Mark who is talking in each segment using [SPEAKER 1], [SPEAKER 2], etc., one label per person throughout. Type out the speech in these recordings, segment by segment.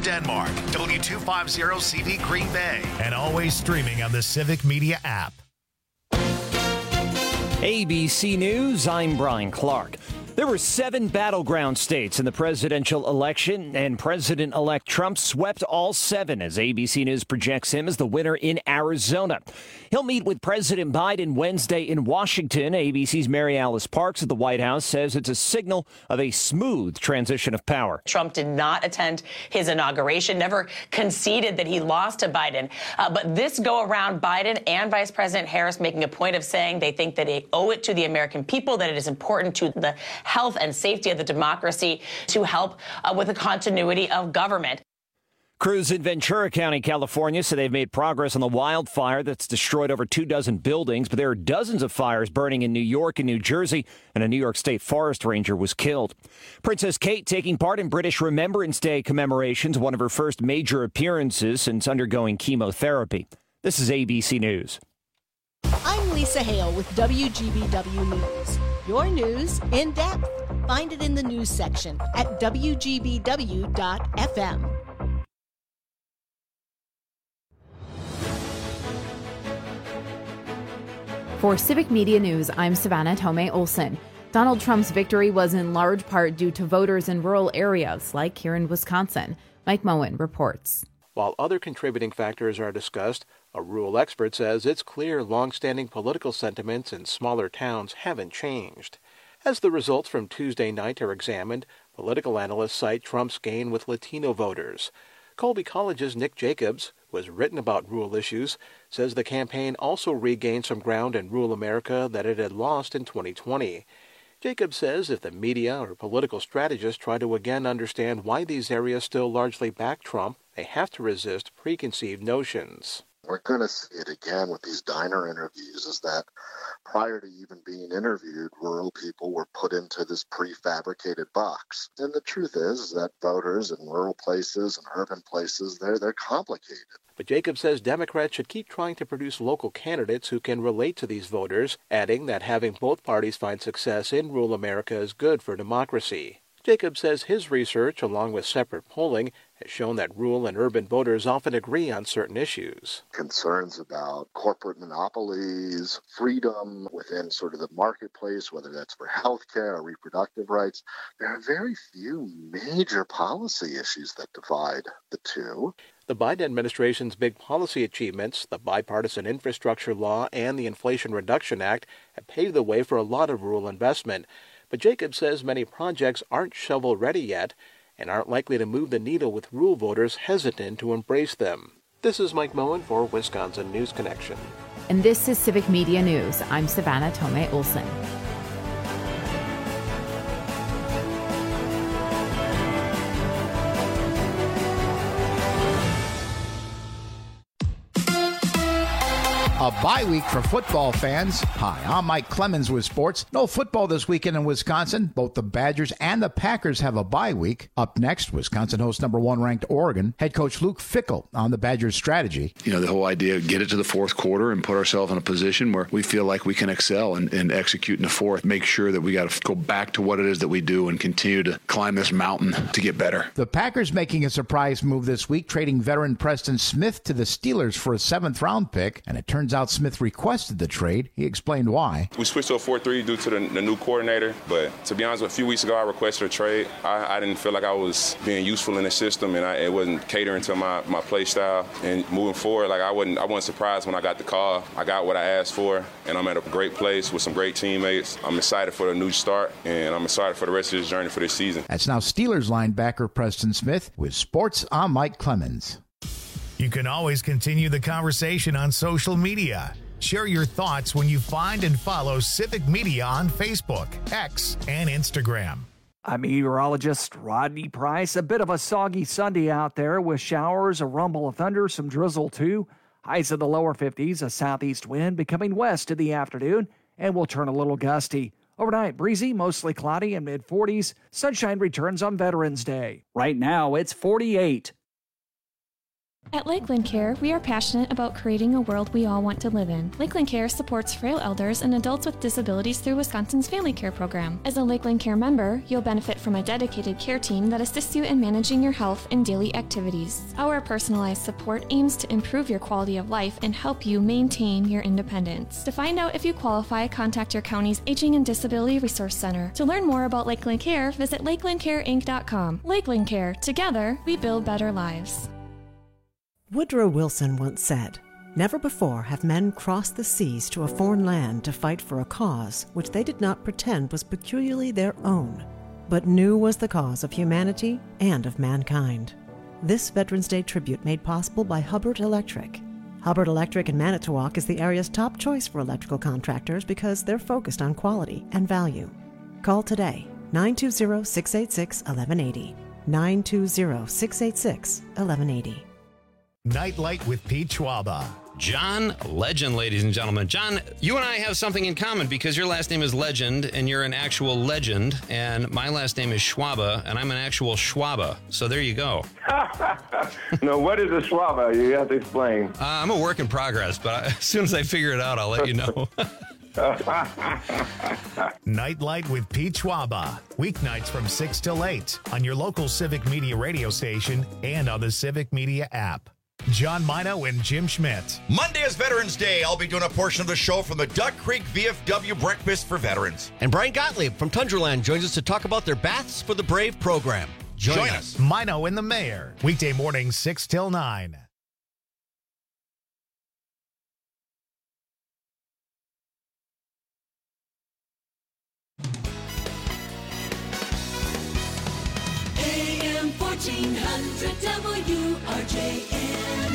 [SPEAKER 1] Denmark, W250CV Green Bay, and always streaming on the Civic Media app.
[SPEAKER 2] ABC News, I'm Brian Clark. There were 7 battleground states in the presidential election, and President-elect Trump swept all 7 as ABC News projects him as the winner in Arizona. He'll meet with President Biden Wednesday in Washington. ABC's Mary Alice Parks at the White House says it's a signal of a smooth transition of power.
[SPEAKER 3] Trump did not attend his inauguration, never conceded that he lost to Biden. But this go around, Biden and Vice President Harris making a point of saying they think that they owe it to the American people, that it is important to the health and safety of the democracy to help with the continuity of government.
[SPEAKER 2] Crews in Ventura County, California, say they've made progress on the wildfire that's destroyed over 24 buildings, but there are dozens of fires burning in New York and New Jersey, and a New York State forest ranger was killed. Princess Kate taking part in British Remembrance Day commemorations, one of her first major appearances since undergoing chemotherapy. This is ABC News.
[SPEAKER 4] I'm Lisa Hale with WGBW News. Your news in depth. Find it in the news section at WGBW.FM.
[SPEAKER 5] For Civic Media News, I'm Savannah Tomei Olson. Donald Trump's victory was in large part due to voters in rural areas like here in Wisconsin. Mike Moen reports.
[SPEAKER 6] While other contributing factors are discussed, a rural expert says it's clear long-standing political sentiments in smaller towns haven't changed. As the results from Tuesday night are examined, political analysts cite Trump's gain with Latino voters. Colby College's Nick Jacobs, who has written about rural issues, says the campaign also regained some ground in rural America that it had lost in 2020. Jacobs says if the media or political strategists try to again understand why these areas still largely back Trump, they have to resist preconceived notions.
[SPEAKER 7] We're going to see it again with these diner interviews, is that prior to even being interviewed, rural people were put into this prefabricated box. And the truth is that voters in rural places and urban places, they're complicated.
[SPEAKER 6] But Jacobs says Democrats should keep trying to produce local candidates who can relate to these voters, adding that having both parties find success in rural America is good for democracy. Jacobs says his research, along with separate polling, has shown that rural and urban voters often agree on certain issues.
[SPEAKER 7] Concerns about corporate monopolies, freedom within sort of the marketplace, whether that's for health care or reproductive rights. There are very few major policy issues that divide the two.
[SPEAKER 6] The Biden administration's big policy achievements, the bipartisan infrastructure law and the Inflation Reduction Act, have paved the way for a lot of rural investment. But Jacobs says many projects aren't shovel-ready yet and aren't likely to move the needle with rural voters hesitant to embrace them. This is Mike Moen for Wisconsin News Connection.
[SPEAKER 5] And this is Civic Media News. I'm Savannah Tomei Olson.
[SPEAKER 8] A bye week for football fans. Hi, I'm Mike Clemens with sports. No football this weekend in Wisconsin. Both the Badgers and the Packers have a bye week. Up next, Wisconsin hosts number 1 ranked Oregon. Head coach Luke Fickell on the Badgers' strategy.
[SPEAKER 9] You know, the whole idea of get it to the fourth quarter and put ourselves in a position where we feel like we can excel and execute in the fourth. Make sure that we got to go back to what it is that we do and continue to climb this mountain to get better.
[SPEAKER 8] The Packers making a surprise move this week, trading veteran Preston Smith to the Steelers for a 7th-round pick, and it turns out Smith requested the trade. He explained why.
[SPEAKER 10] We switched to a 4-3 due to the new coordinator, but to be honest, a few weeks ago I requested a trade. I didn't feel like I was being useful in the system, and it wasn't catering to my play style. And moving forward, I wasn't surprised when I got the call. I got what I asked for, and I'm at a great place with some great teammates. I'm excited for the new start, and I'm excited for the rest of this journey for this season.
[SPEAKER 8] That's now Steelers linebacker Preston Smith. With sports, I'm Mike Clemens.
[SPEAKER 1] You can always continue the conversation on social media. Share your thoughts when you find and follow Civic Media on Facebook, X, and Instagram.
[SPEAKER 11] I'm meteorologist Rodney Price. A bit of a soggy Sunday out there with showers, a rumble of thunder, some drizzle too. Highs in the lower 50s, a southeast wind becoming west in the afternoon, and will turn a little gusty. Overnight, breezy, mostly cloudy, and mid-40s. Sunshine returns on Veterans Day. Right now, it's 48.
[SPEAKER 12] At Lakeland Care, we are passionate about creating a world we all want to live in. Lakeland Care supports frail elders and adults with disabilities through Wisconsin's Family Care Program. As a Lakeland Care member, you'll benefit from a dedicated care team that assists you in managing your health and daily activities. Our personalized support aims to improve your quality of life and help you maintain your independence. To find out if you qualify, contact your county's Aging and Disability Resource Center. To learn more about Lakeland Care, visit lakelandcareinc.com. Lakeland Care. Together, we build better lives.
[SPEAKER 13] Woodrow Wilson once said, "Never before have men crossed the seas to a foreign land to fight for a cause which they did not pretend was peculiarly their own, but knew was the cause of humanity and of mankind." This Veterans Day tribute made possible by Hubbard Electric. Hubbard Electric in Manitowoc is the area's top choice for electrical contractors because they're focused on quality and value. Call today, 920-686-1180. 920-686-1180.
[SPEAKER 1] Nightlight with Pete Schwaba.
[SPEAKER 14] John Legend, ladies and gentlemen. John, you and I have something in common because your last name is Legend and you're an actual legend, and my last name is Schwaba and I'm an actual Schwaba. So there you go.
[SPEAKER 15] No, what is a Schwaba? You have to explain.
[SPEAKER 14] I'm a work in progress, but as soon as I figure it out, I'll let you know.
[SPEAKER 1] Nightlight with Pete Schwaba. Weeknights from 6 till 8 on your local Civic Media radio station and on the Civic Media app. John Mino and Jim Schmidt.
[SPEAKER 16] Monday is Veterans Day. I'll be doing a portion of the show from the Duck Creek VFW Breakfast for Veterans.
[SPEAKER 17] And Brian Gottlieb from Tundraland joins us to talk about their Baths for the Brave program. Join us.
[SPEAKER 1] Mino and the Mayor. Weekday mornings 6 till 9.
[SPEAKER 18] AM 1400 WRJN.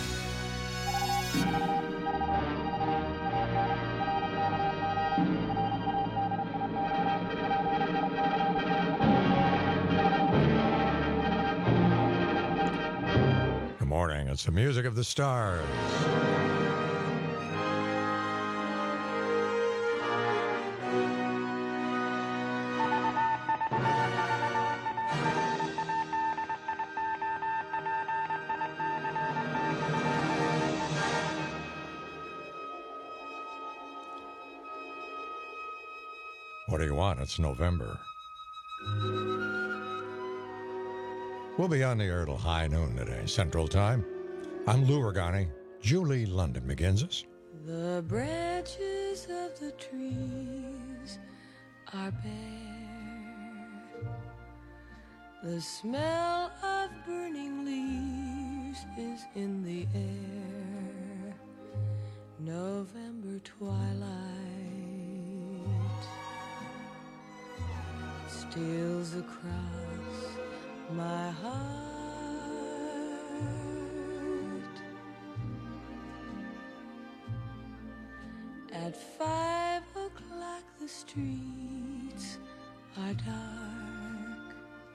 [SPEAKER 19] Good morning. It's the music of the stars. What do you want? It's November. We'll be on the air till high noon today, Central Time. I'm Lou Regani. Julie London begins us.
[SPEAKER 18] The branches of the trees are bare. The smell of burning leaves is in the air. November twilight steals across my heart. At 5 o'clock the streets are dark.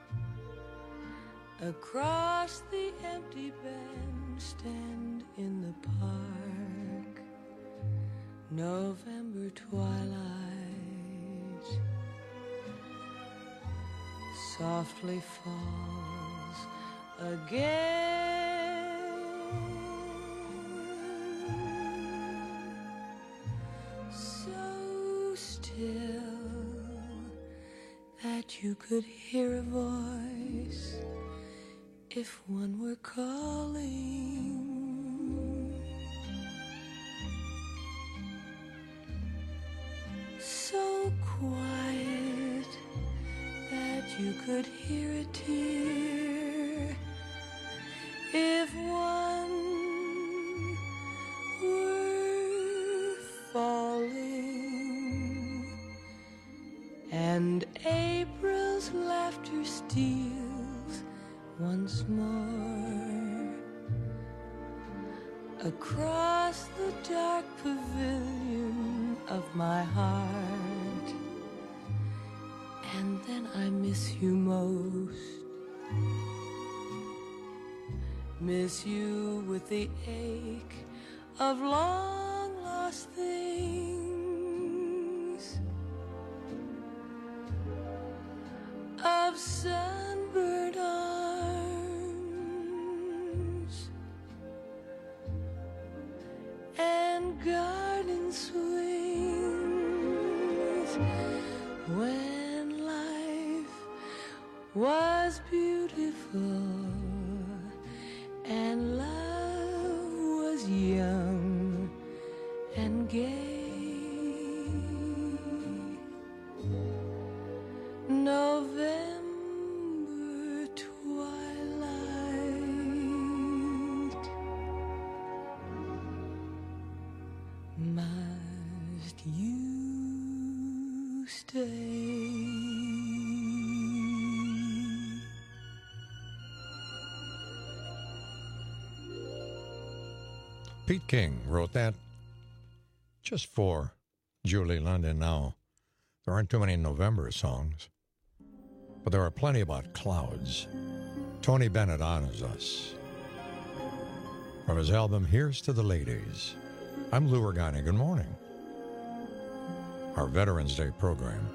[SPEAKER 18] Across the empty bandstand in the park, November twilight softly falls again. So still that you could hear a voice if one were calling. So quiet that you could hear a tear if one were falling. And April's laughter steals once more across the dark pavilion of my heart. And then I miss you most. Miss you with the ache of long lost things, of sunburned arms, garden swings when life was beautiful and love was young and gay. November twilight, must you stay?
[SPEAKER 19] Pete King wrote that just for Julie London. Now, there aren't too many November songs, but there are plenty about clouds. Tony Bennett honors us from his album Here's to the Ladies. I'm Lou Ragani. Good morning. Our Veterans Day program.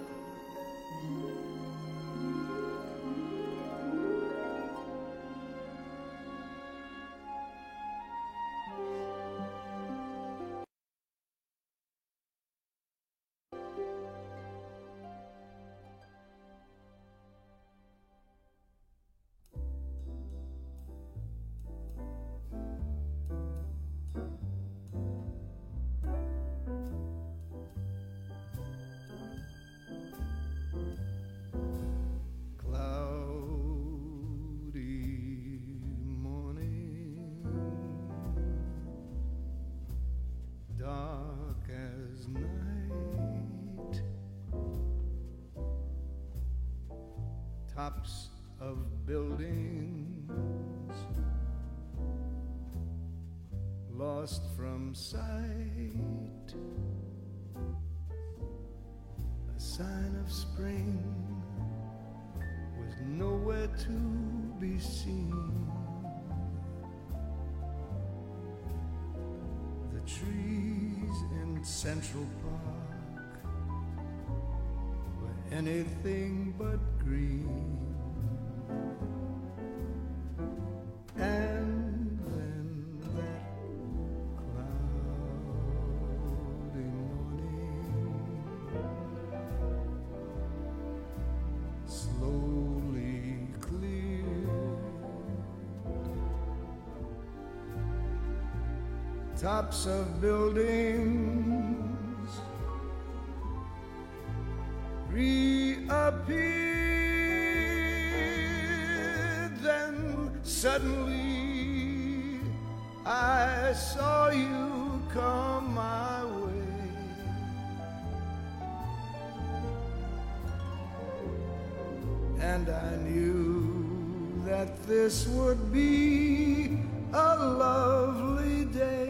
[SPEAKER 20] Tops of buildings lost from sight, a sign of spring was nowhere to be seen. The trees in Central Park were anything but green. And then that cloudy morning slowly cleared. Tops of buildings reappeared. Then suddenly I saw you come my way. And I knew that this would be a lovely day.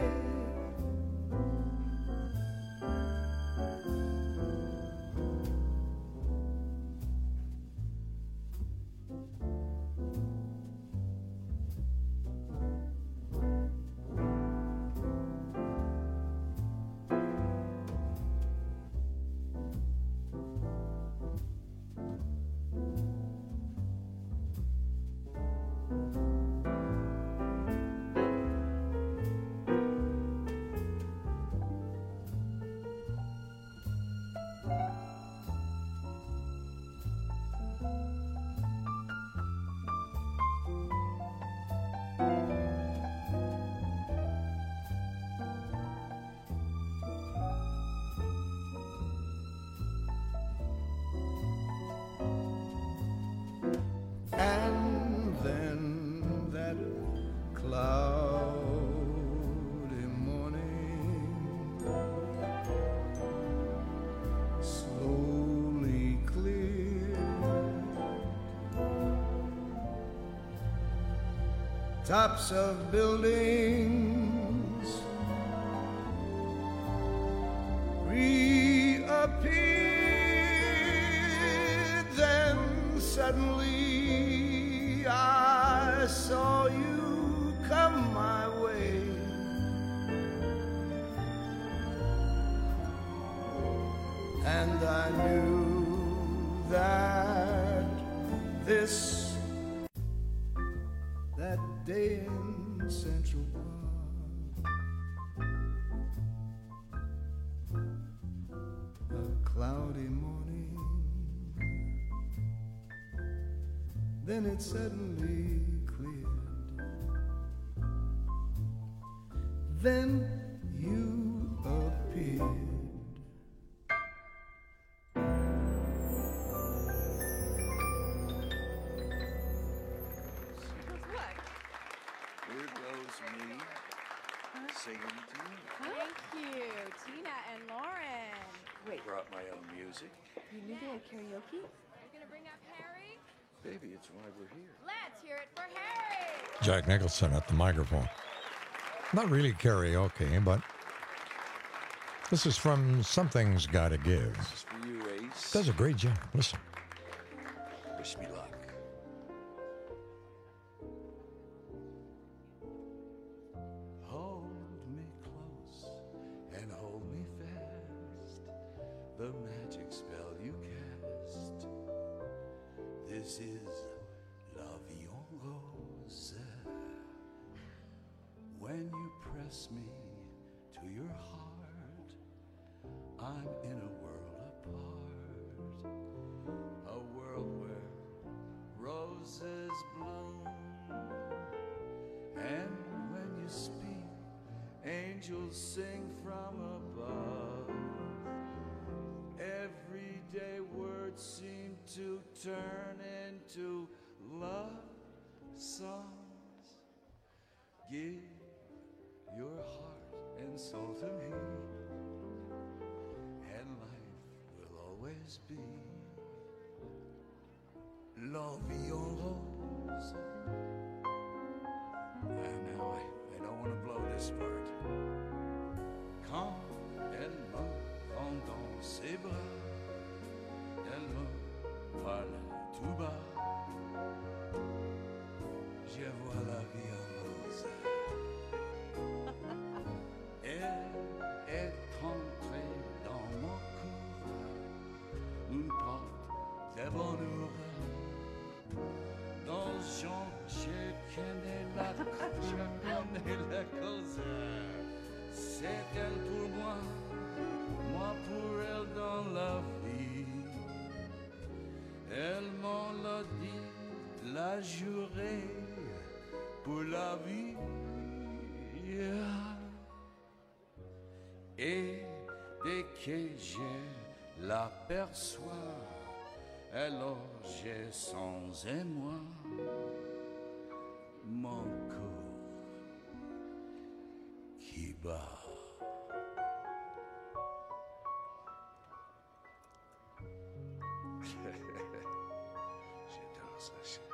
[SPEAKER 20] And then that cloudy morning slowly cleared. Tops of buildings reappeared. Then suddenly I saw you come my way. And I knew that that day in Central Park cloudy morning. Then it suddenly cleared. Then you appeared.
[SPEAKER 21] Here goes me singing to you.
[SPEAKER 22] Thank you, Tina and Lauren. Wait,
[SPEAKER 21] Brought my own music.
[SPEAKER 22] you knew they had karaoke? You're gonna bring up Harry?
[SPEAKER 21] Baby, it's why we're here.
[SPEAKER 22] Let's hear it for Harry.
[SPEAKER 19] Jack Nicholson at the microphone. Not really karaoke, but this is from Something's Gotta Give.
[SPEAKER 21] This is for you, Ace.
[SPEAKER 19] Does a great job. Listen.
[SPEAKER 21] Wish me luck. Hold me close and hold me fast. The magic spell you cast. This is La Vie en Rose. When you press me to your heart, I'm in a world apart. A world where roses bloom. And when you speak, angels sing from above. Everyday words seem to turn into love songs. Give your heart and soul to me, and life will always be La Vie en Rose. And now I don't want to blow this part. Quand elle me prend dans ses bras, elle me parle tout bas. Je vois la vie en rose. Elle est entrée dans mon cœur, une porte de bonheur. Dans Jean, je connais la cause. C'est elle pour moi, moi pour elle dans la vie. Elle m'en l'a dit, l'a juré pour la vie. Et dès que je l'aperçois, alors j'ai sans émoi mon corps qui bat. J'adore ça, chérie.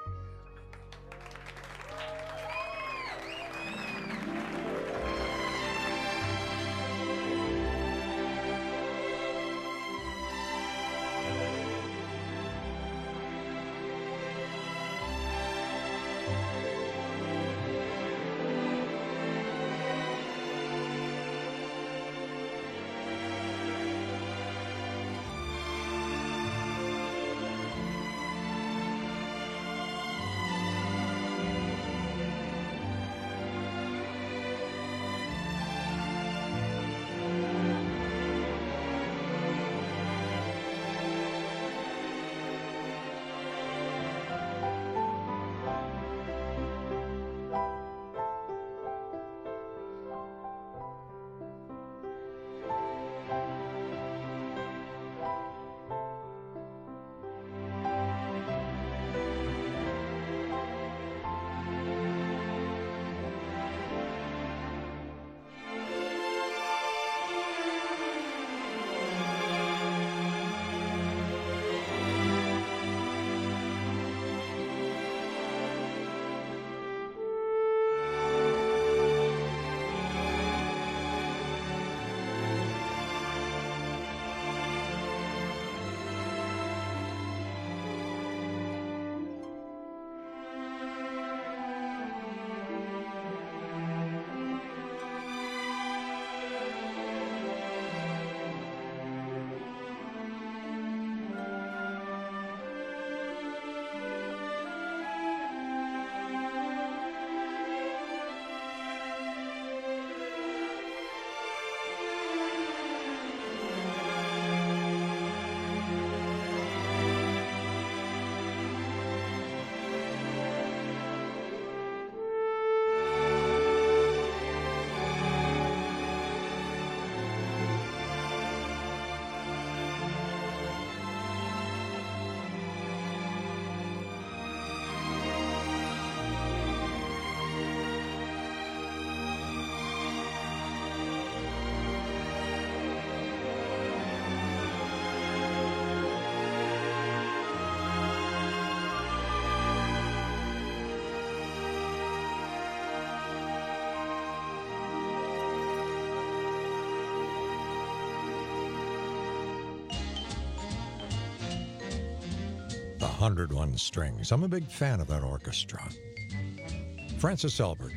[SPEAKER 19] 101 strings. I'm a big fan of that orchestra. Francis Albert,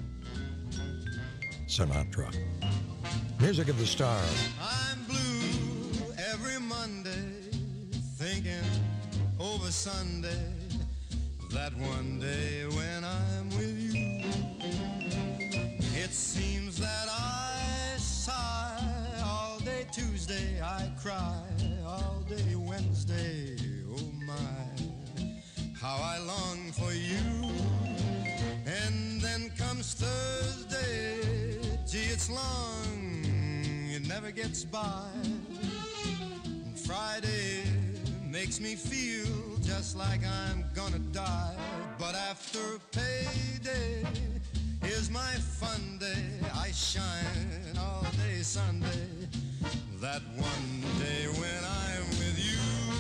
[SPEAKER 19] Sinatra. Music of the Stars.
[SPEAKER 2] I'm blue every Monday, thinking over Sunday, that one day when I'm with you. It seems that I sigh all day Tuesday, I cry all day Wednesday. Oh my, how I long for you. And then comes Thursday, gee, it's long, it never gets by. And Friday makes me feel just like I'm gonna die. But after payday is my fun day. I shine all day Sunday, that one day when I'm with you.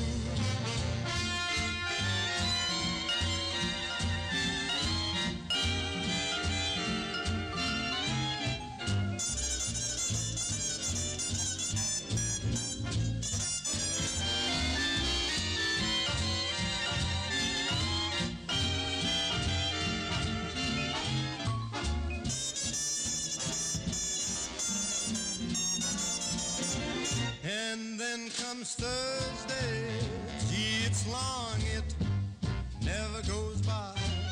[SPEAKER 2] And then comes Thursday, gee, it's long, it never goes by.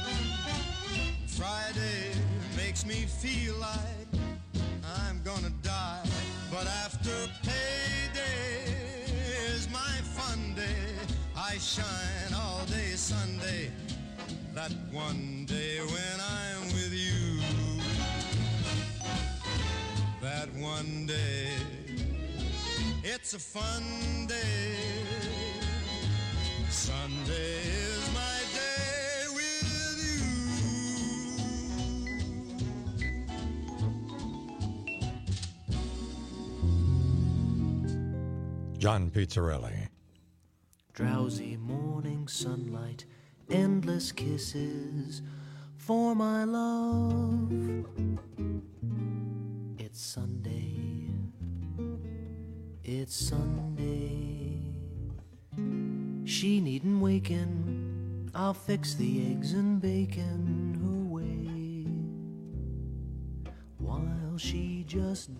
[SPEAKER 2] Friday makes me feel like I'm gonna die. But after payday is my fun day. I shine all day Sunday, that one day when I'm with you. That one day, it's a fun day. Sunday is my day with
[SPEAKER 19] you. John Pizzarelli.
[SPEAKER 3] Drowsy morning sunlight, endless kisses for my love. It's Sunday. It's Sunday. She needn't waken, I'll fix the eggs and bacon her way, while she just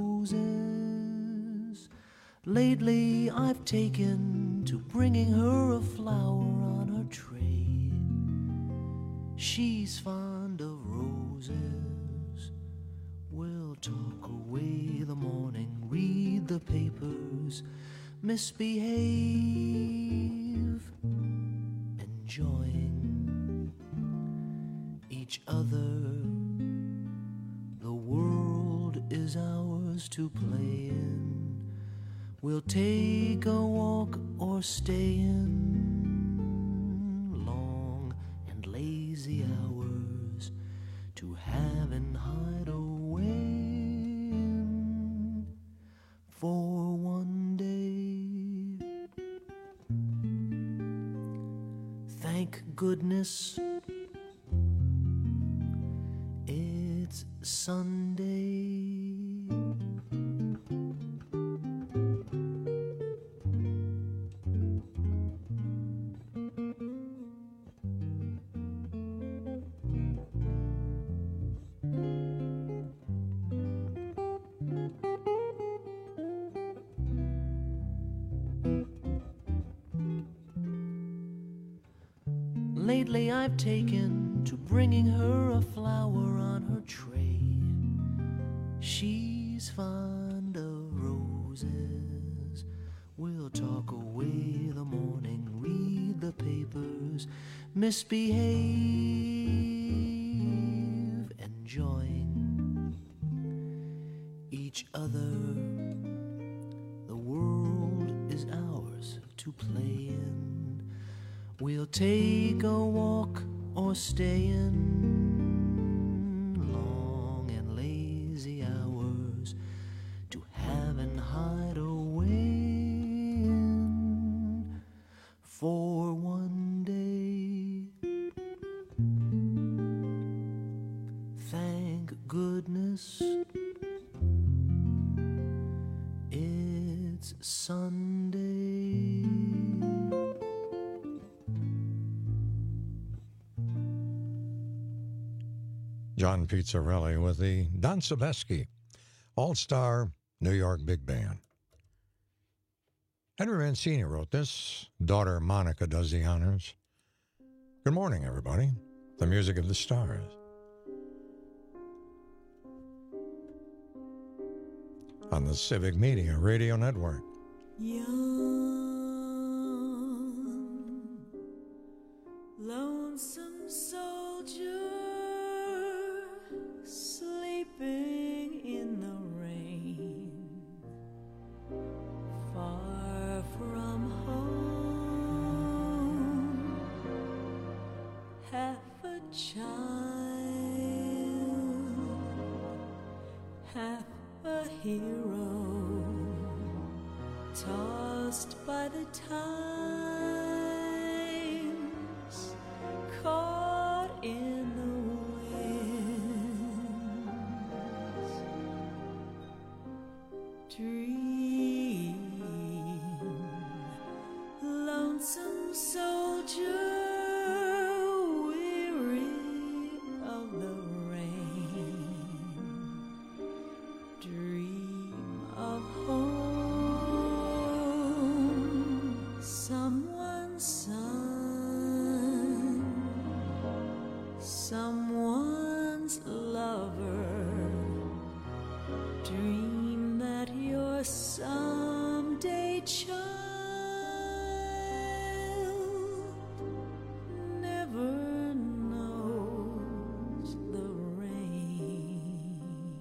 [SPEAKER 3] dozes. Lately I've taken to bringing her a flower on her tray. She's fond of roses. We'll talk away the morning, read the papers, misbehave, enjoying each other. The world is ours to play in. We'll take a walk or stay in long and lazy hours to have and hide away in for one day. Thank goodness it's Sunday. Lately I've taken to bringing her a flower on her tray. She's fond of roses. We'll talk away the morning, read the papers, misbehave, enjoying each other. The world is ours to play in. We'll take a walk or stay in long and lazy hours to have and hide away in for one day. Thank goodness it's Sunday.
[SPEAKER 19] John Pizzarelli with the Don Sebesky All-Star New York Big Band. Henry Mancini wrote this. Daughter Monica does the honors. Good morning, everybody. The music of the stars. On the Civic Media Radio Network.
[SPEAKER 18] Young, lonesome soldier, sleeping in the rain, far from home, half a child, half a hero, tossed by the times, caught in the winds. Dream, lonesome soldier, weary of the rain. Dream of home, someone's son, someone's lover. Dream that your someday child never knows the rain.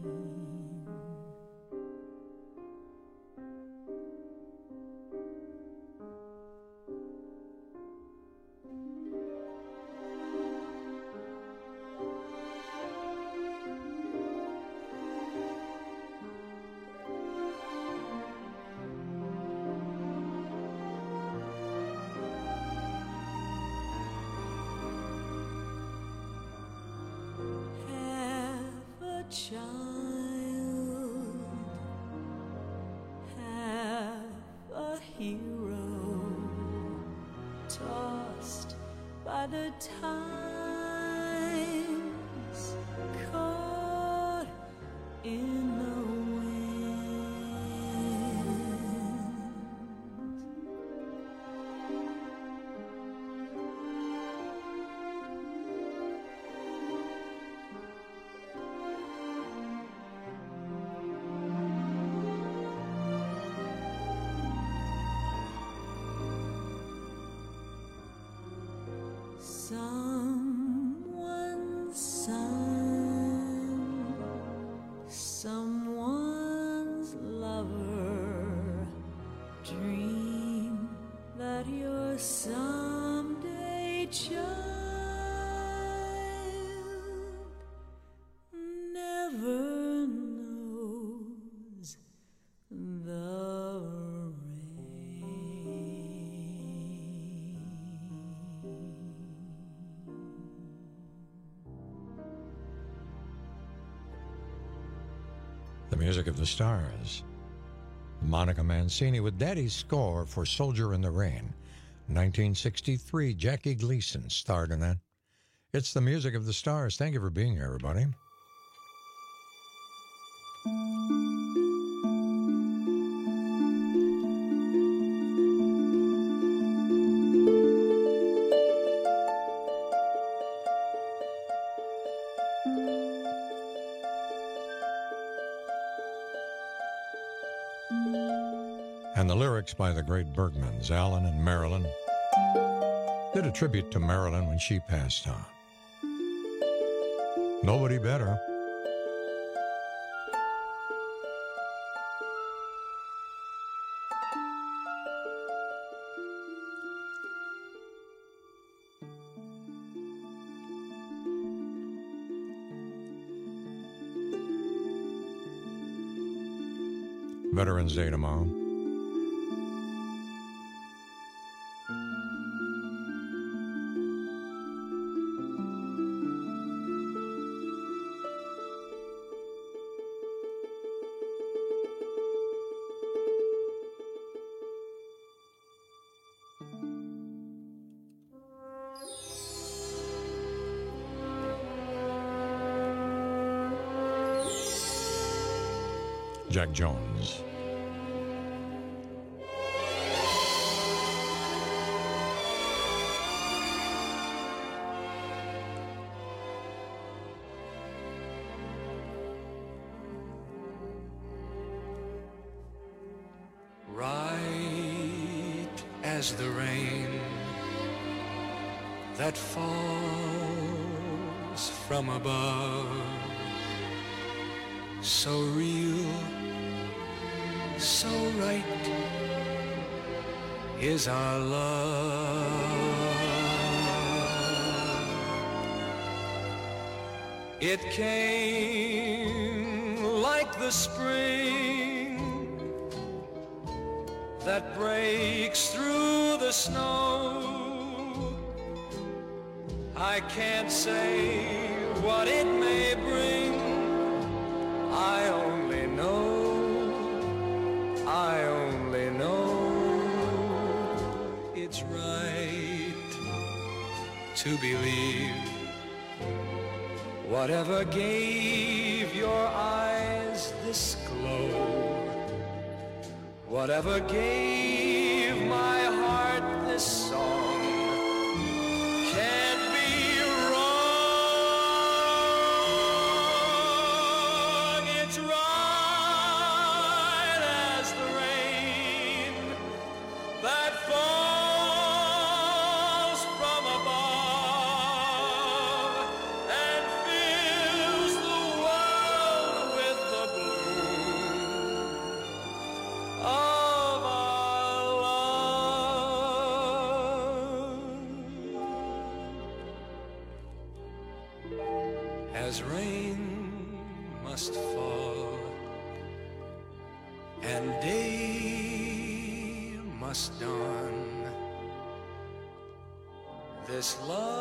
[SPEAKER 18] Half a child, half a hero, tossed by the times, caught in the someone's son, someone's lover. Dream that your someday child never knows the
[SPEAKER 19] The music of the stars. Monica Mancini with Daddy's score for Soldier in the Rain. 1963, Jackie Gleason starred in that. It's the music of the stars. Thank you for being here, everybody. And the lyrics by the great Bergmans, Alan and Marilyn, did a tribute to Marilyn when she passed on. Nobody better. Veterans Day tomorrow. Jack Jones.
[SPEAKER 4] Right as the rain that falls from above, so real, so right is our love. It came like the spring that breaks through the snow. I can't say what it may bring. I only know it's right to believe whatever gave your eyes this glow, whatever gave my heart this song, can't be wrong. It's right as the rain that falls from above and fills the world with the bloom of our love. As rain must fall and day must dawn, this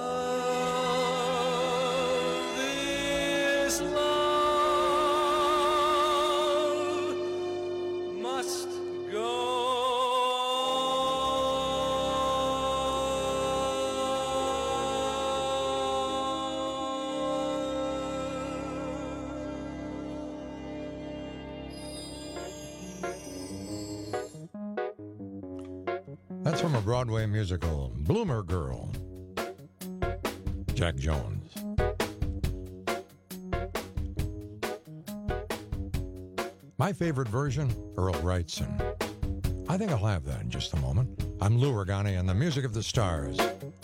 [SPEAKER 4] love must go.
[SPEAKER 19] That's from a Broadway musical, Bloomer Girl. Jack Jones. My favorite version, Earl Wrightson. I think I'll have that in just a moment. I'm Lou Regani and the Music of the Stars.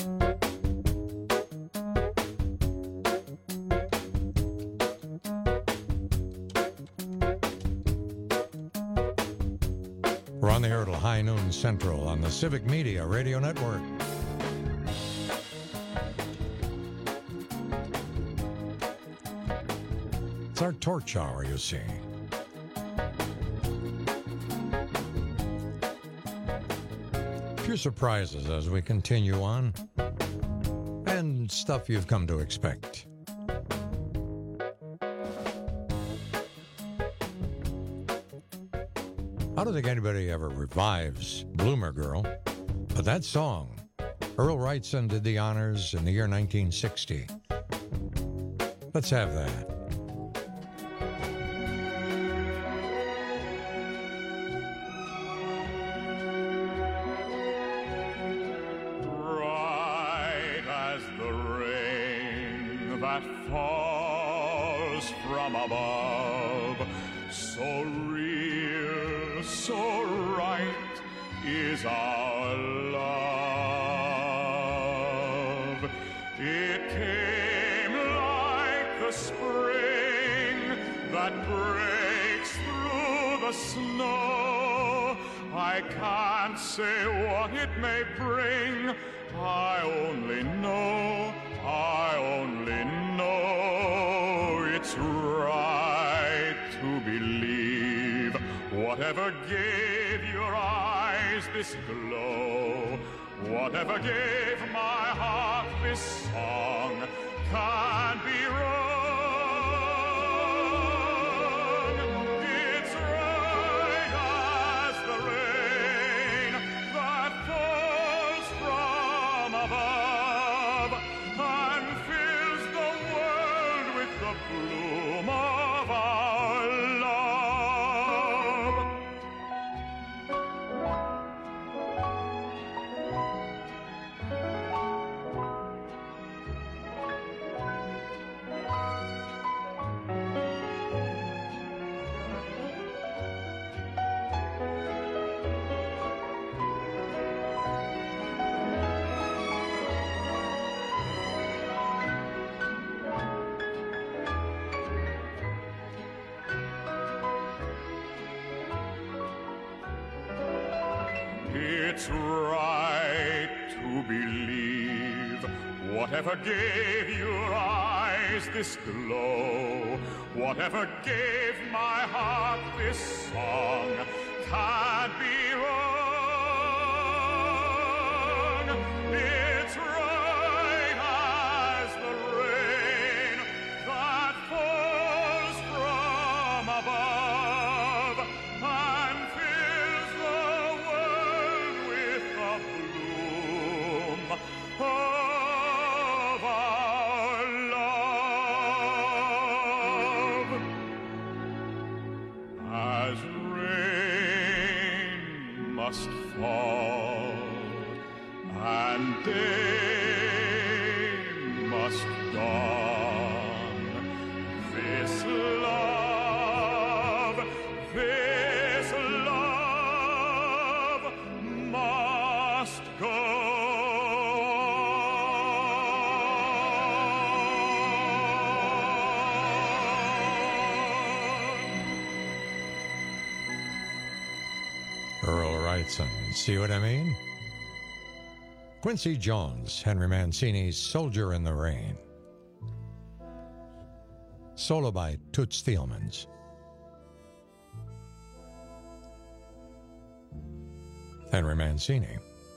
[SPEAKER 19] We're on the air till high noon central on the Civic Media Radio Network. It's our torch hour, you see. A few surprises as we continue on, and stuff you've come to expect. I don't think anybody ever revives Bloomer Girl, but that song, Earl Wrightson did the honors in the year 1960. Let's have that.
[SPEAKER 7] Bright as the rain that falls from above, so real, so right is our love. It came like the spring that breaks through the snow. I can't say what it may bring. I only know it's right to believe whatever gave your eyes this glow, whatever gave my heart this song, can't be wrong. It's right as the rain that falls from above and fills the world with the bloom of our love. It's right to believe whatever gave your eyes this glow, whatever gave my heart this song, can't be wrong. It's right as the rain that falls from above and fills the world with the bloom of our love. As rain must fall and day must dawn, this love must go
[SPEAKER 19] Earl writes, and see what I mean? Quincy Jones, Henry Mancini's Soldier in the Rain. Solo by Toots Thielemans. Henry Mancini.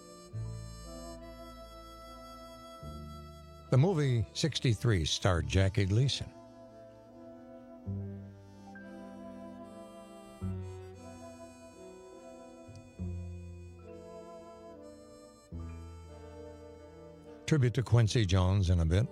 [SPEAKER 19] The movie 63 starred Jackie Gleason. Tribute to Quincy Jones in a bit.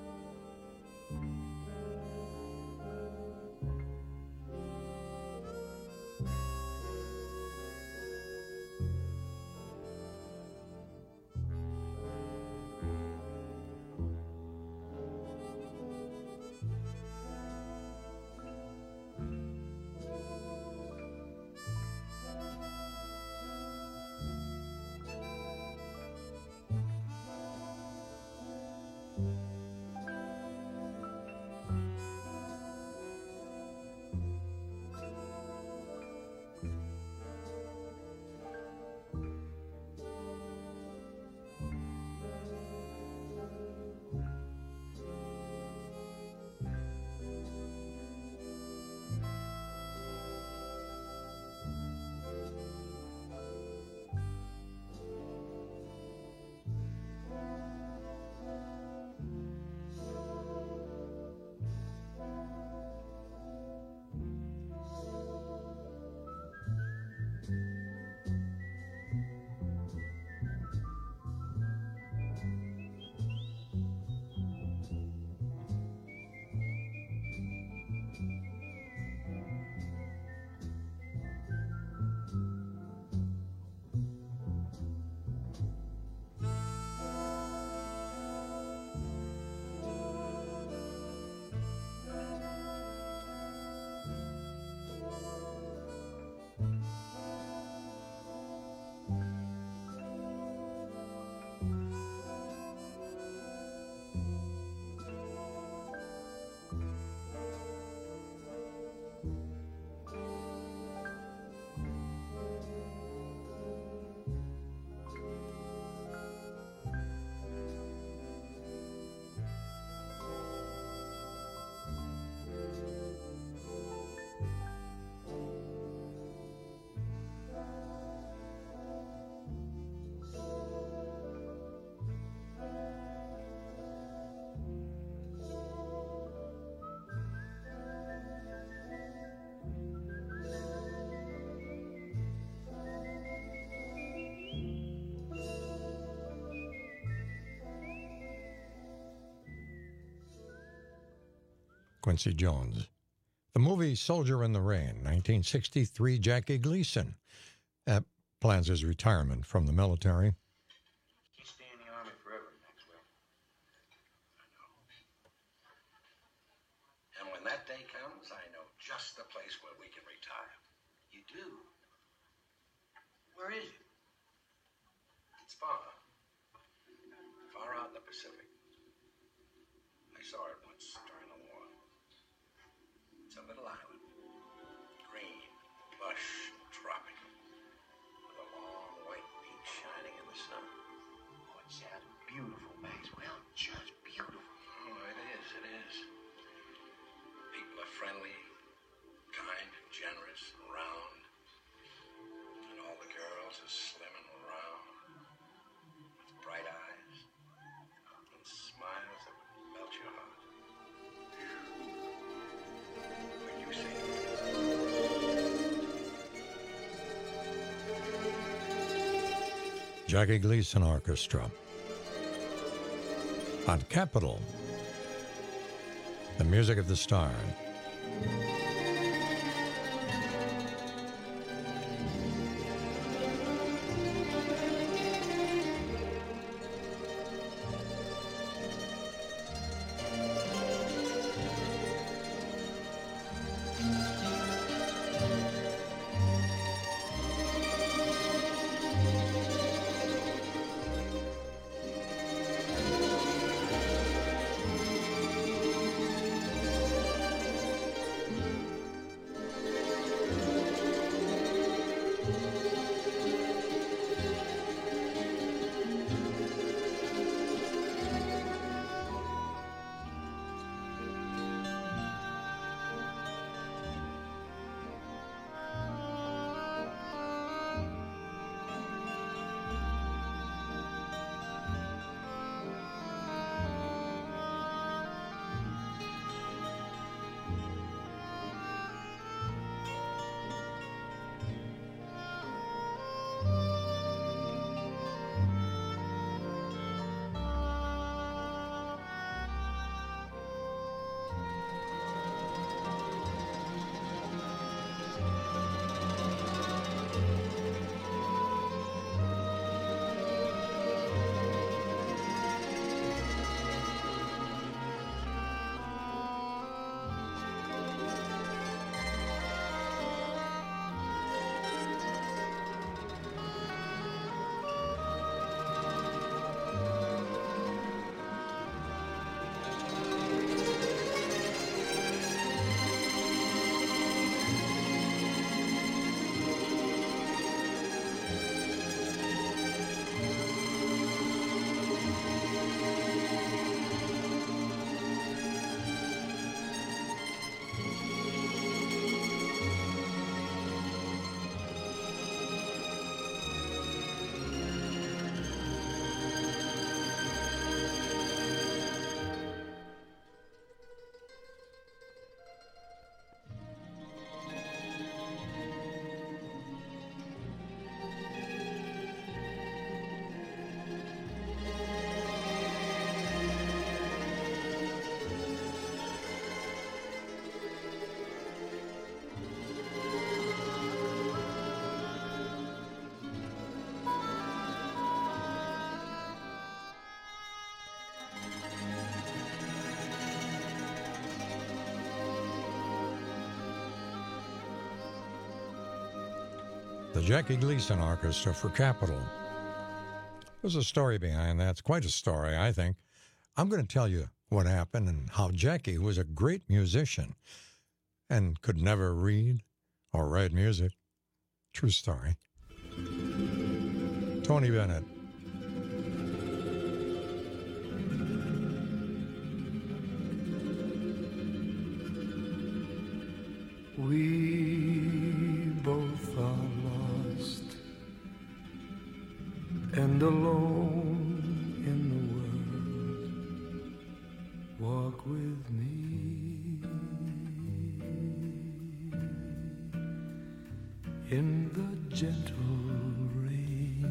[SPEAKER 19] Quincy Jones. The movie Soldier in the Rain, 1963, Jackie Gleason plans his retirement from the military.
[SPEAKER 5] Can't stay in the Army forever, Maxwell. I know. And when that day comes, I know just the place where we can retire. You do? Where is it? It's far. Far out in the Pacific. I saw it once during the war. It's a little island. Green, lush, tropical. With a long white beach. son.
[SPEAKER 21] Oh, it's just beautiful, Maxwell. Just beautiful.
[SPEAKER 5] Oh, it is, it is. People are friendly, kind, generous, and round. And all the girls are slim and round, with bright eyes, and smiles that would melt your heart. When you see them.
[SPEAKER 19] Jackie Gleason Orchestra. On Capitol, the music of the star. The Jackie Gleason Orchestra for Capitol. There's a story behind that. It's quite a story, I think. I'm going to tell you what happened and how Jackie, who was a great musician and could never read or write music. True story. Tony Bennett.
[SPEAKER 21] We both are lost and alone in the world. Walk with me in the gentle rain.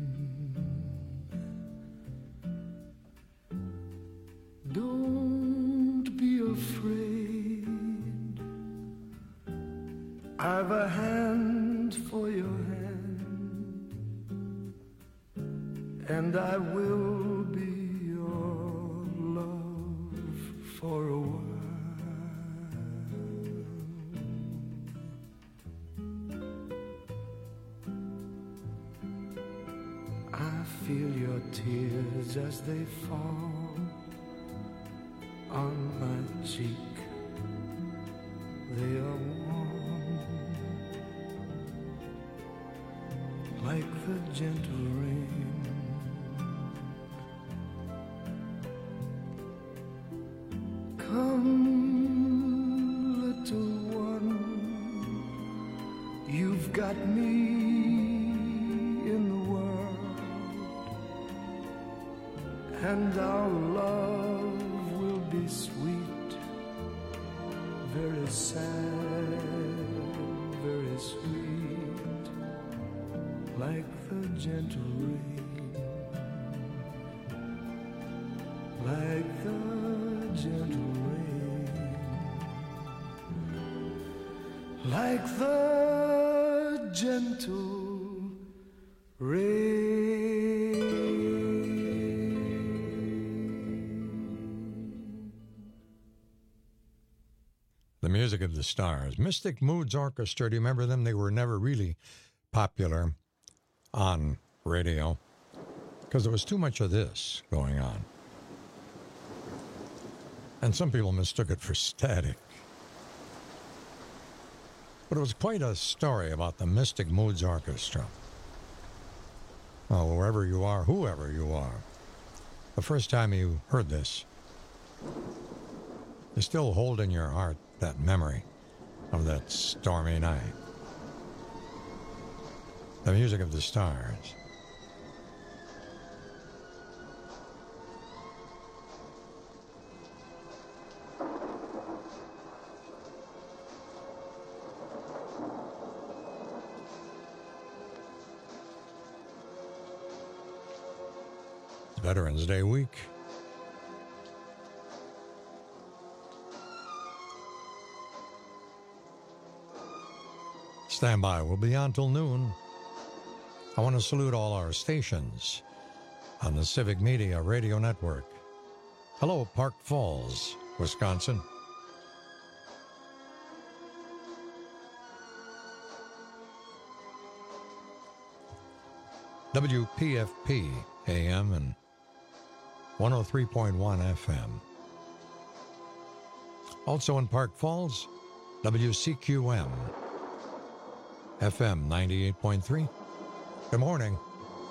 [SPEAKER 21] Don't be afraid. I've a hand for your hand, and I will be your love for a while. I feel your tears as they fall on my cheek. They are warm like the gentle rain. you've got me in the world, and our love will be sweet, very sad, very sweet, like the gentle rain, like the gentle rain, like the gentle rain.
[SPEAKER 19] The music of the stars. Mystic Moods Orchestra. Do you remember them? They were never really popular on radio because there was too much of this going on. And some people mistook it for static. But it was quite a story about the Mystic Moods Orchestra. Well, wherever you are, whoever you are, the first time you heard this, you still hold in your heart that memory of that stormy night. The music of the stars. It's Veterans Day week. Stand by. We'll be on till noon. I want to salute all our stations on the Civic Media Radio Network. Hello, Park Falls, Wisconsin. WPFP AM and 103.1 FM. Also in Park Falls, WCQM. FM 98.3. Good morning.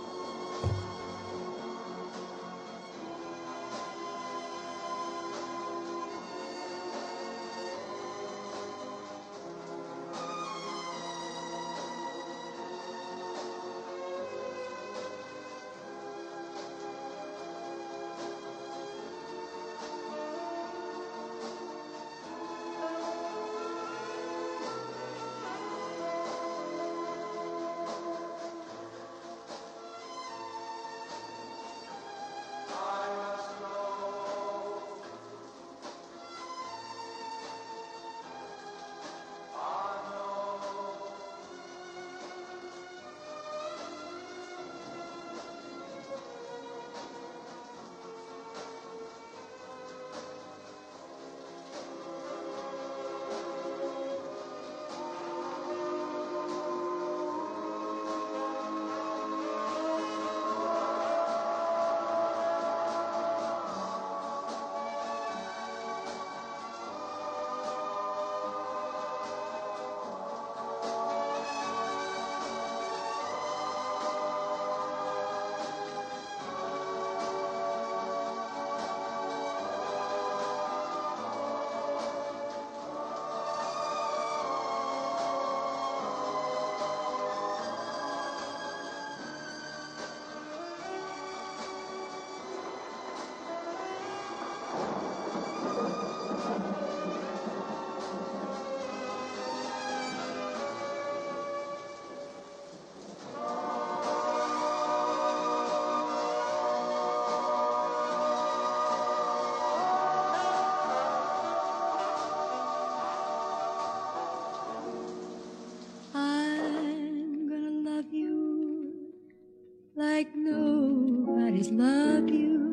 [SPEAKER 18] like nobody's loved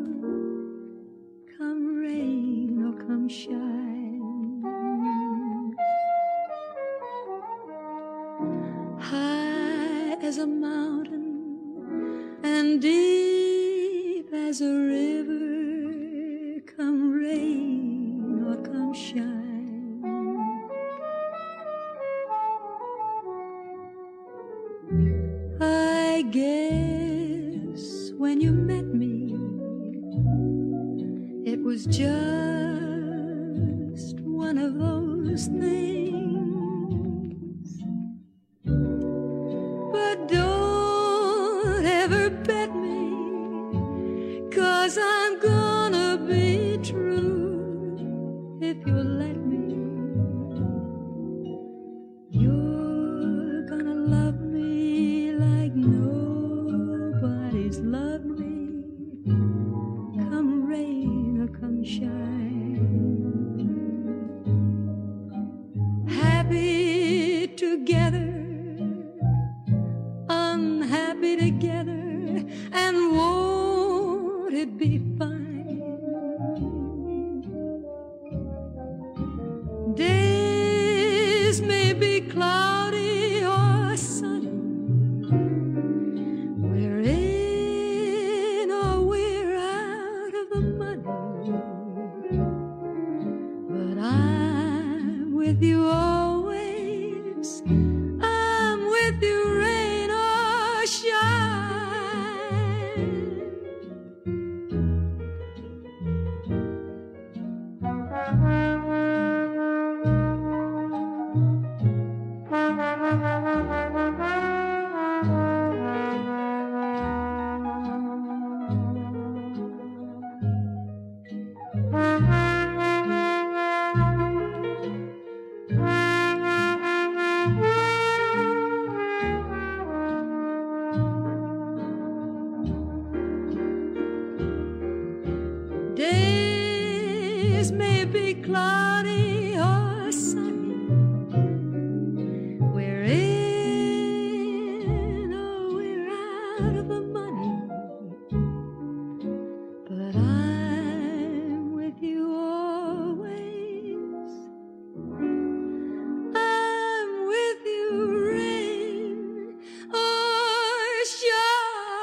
[SPEAKER 18] you, come rain or come shine. High as a mountain and deep as a river, come rain or come shine. I guess when you met me, it was just one of those things. happy together, unhappy together, and won't it be fine? Days may be cloudy or sunny, we're in or we're out of the money, but I'm with you always, I'm with you rain or shine. Days may be cloudy or sunny, we're in or we're out of the money, but I'm with you always, I'm with you rain or shine.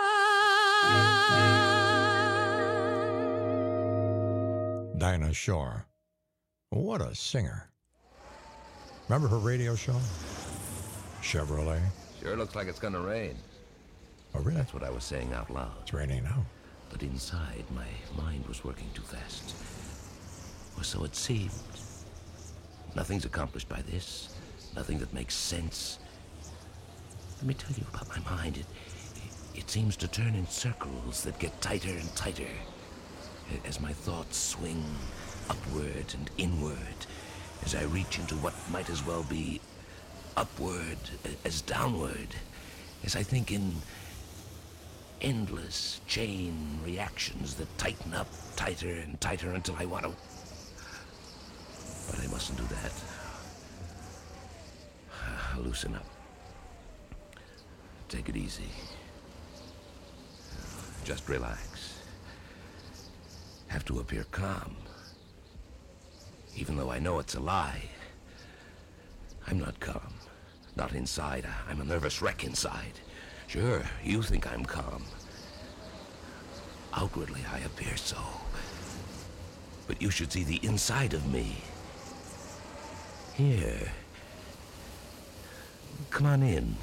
[SPEAKER 19] Dinah Shore. What a singer. Remember her radio show? Chevrolet?
[SPEAKER 6] Sure looks like it's gonna rain.
[SPEAKER 19] Oh, really?
[SPEAKER 6] That's what I was saying out loud.
[SPEAKER 19] It's raining now.
[SPEAKER 6] But inside, my mind was working too fast. Or so it seemed. Nothing's accomplished by this. Nothing that makes sense. Let me tell you about my mind. It seems to turn in circles that get tighter and tighter as my thoughts swing upward and inward, as I reach into what might as well be upward as downward, as I think in endless chain reactions that tighten up tighter and tighter until I want to. But I mustn't do that. Loosen up. Take it easy. Just relax. Have to appear calm. Even though I know it's a lie. I'm not calm. Not inside. I'm a nervous wreck inside. Sure, you think I'm calm. Outwardly, I appear so. But you should see the inside of me. Here. Come on in.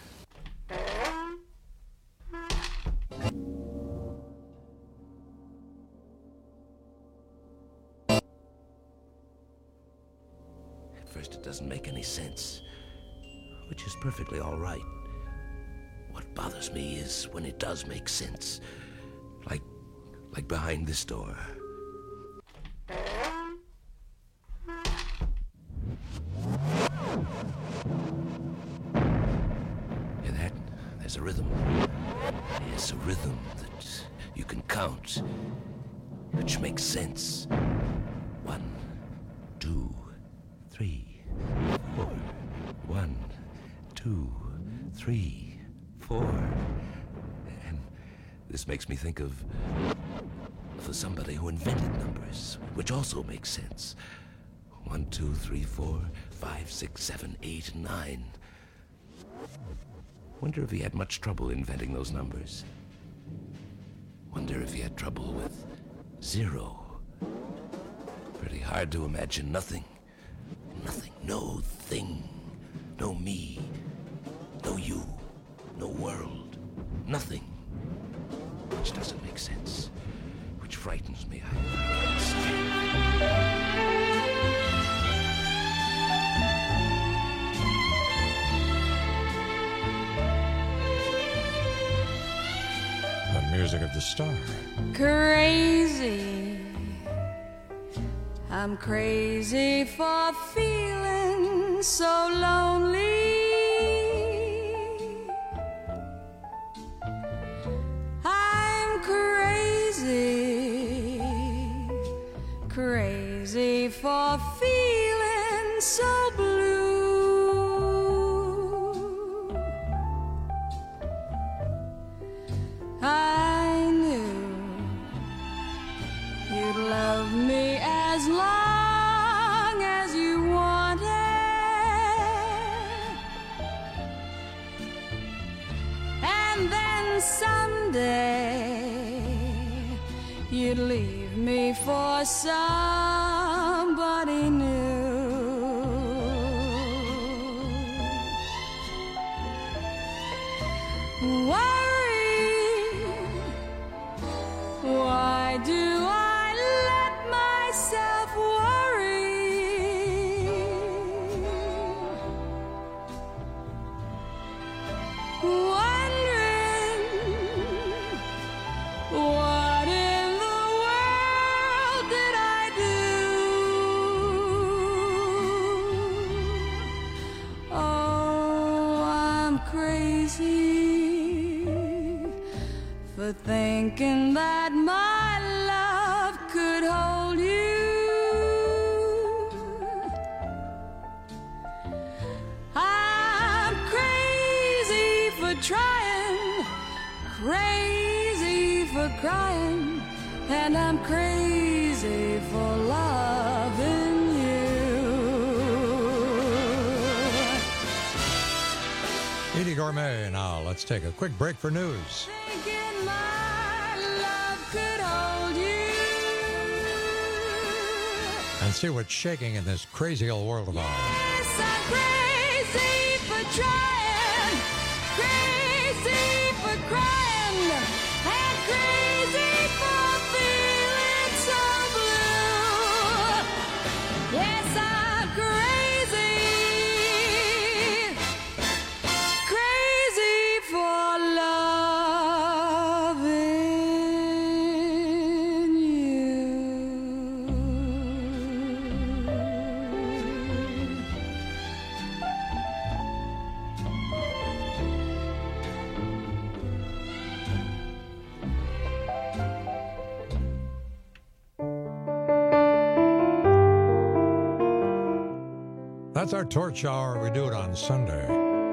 [SPEAKER 6] At first, it doesn't make any sense, which is perfectly all right. What bothers me is when it does make sense. Like behind this door. Hear that? There's a rhythm. Yes, a rhythm that you can count, which makes sense. 1, 2, 3, 4. 1, 2, 3, 4. And this makes me think of somebody who invented numbers, which also makes sense. 1, 2, 3, 4, 5, 6, 7, 8, and 9. Wonder if he had much trouble inventing those numbers. Wonder if he had trouble with 0. Pretty hard to imagine nothing. Nothing. No thing. No me. No you. No world. Nothing. Which doesn't make sense. Which frightens me. I can't stand
[SPEAKER 19] The music of the star.
[SPEAKER 18] Crazy, I'm crazy for feeling so lonely. I'm crazy, crazy for feeling so blue. someday you'd leave me for somebody new. Worry, why do I let myself worry? Wondering what in the world did I do? Oh, I'm crazy for thinking that my love could hold you. I'm crazy for trying, crazy for crying, and I'm crazy for loving you.
[SPEAKER 19] Edie Gourmet. Now let's take a quick break for news.
[SPEAKER 18] Thinking my love could hold you.
[SPEAKER 19] And see what's shaking in this crazy old world of ours.
[SPEAKER 18] Yes, I'm crazy for trying, crazy for crying, and crazy for feeling so blue. Yes, I'm crazy, crazy for loving you.
[SPEAKER 19] That's our torch hour. We do it on Sunday.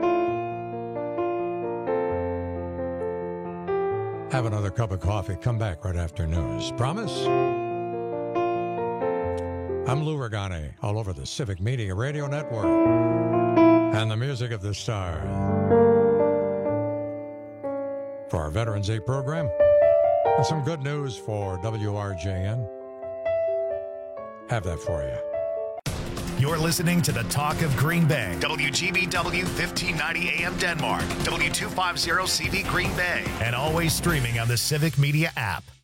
[SPEAKER 19] Have another cup of coffee. Come back right after news. Promise? I'm Lou Regani, all over the Civic Media Radio Network and the music of the stars. For our Veterans Day program, and some good news for WRJN. Have that for you.
[SPEAKER 1] You're listening to the Talk of Green Bay. WGBW 1590 AM Denmark. W250 CV Green Bay. And always streaming on the Civic Media app.